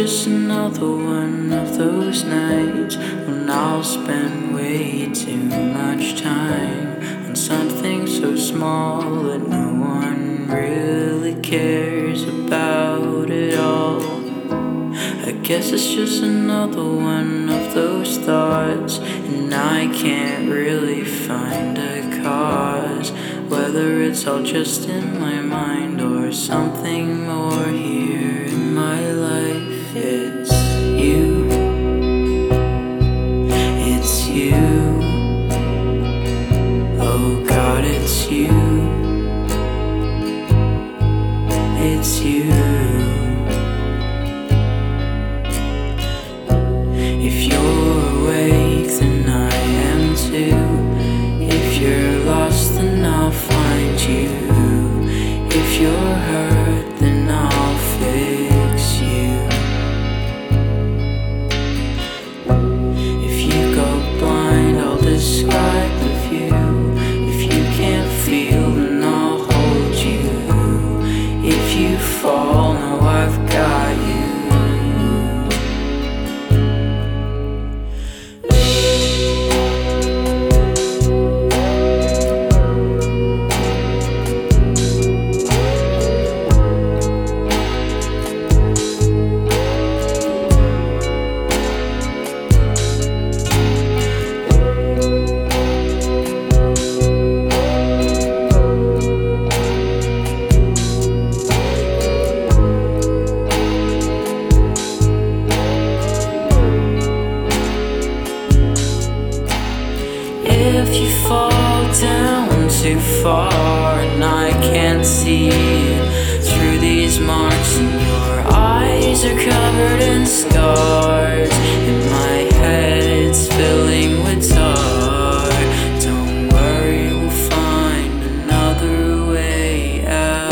just another one of those nights when I'll spend way too much time on something so small that no one really cares about it all. I guess it's just another one of those thoughts, and I can't really find a cause, whether it's all just in my mind or something more here in my life. It's you, it's you, oh God, it's you, it's you. If you're awake, then I am too. If you're lost, then I'll find you. If you're hurt, then I'll fix you. If you go blind, I'll describe the view. If you can't feel, then I'll hold you. If you fall, no, I've got you. If you fall down too far and I can't see through these marks, and your eyes are covered in scars, in my head it's filling with tar, don't worry, we'll find another way out.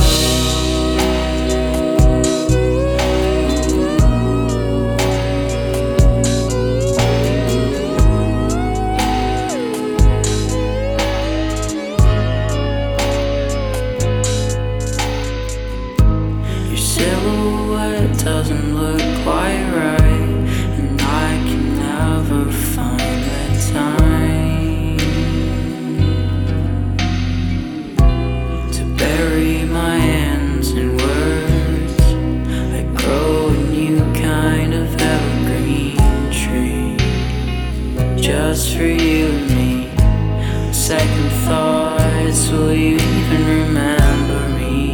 Silhouette doesn't look quite right, and I can never find the time to bury my hands in words. I grow a new kind of evergreen tree, just for you and me. Second thoughts, will you even remember me?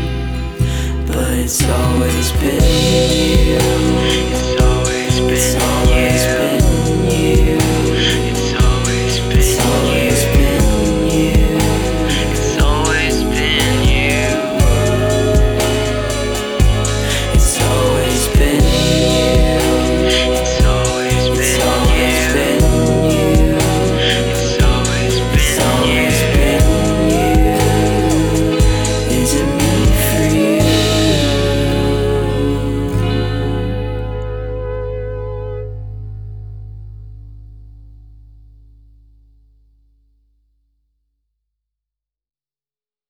But it's always been you. It's always been you.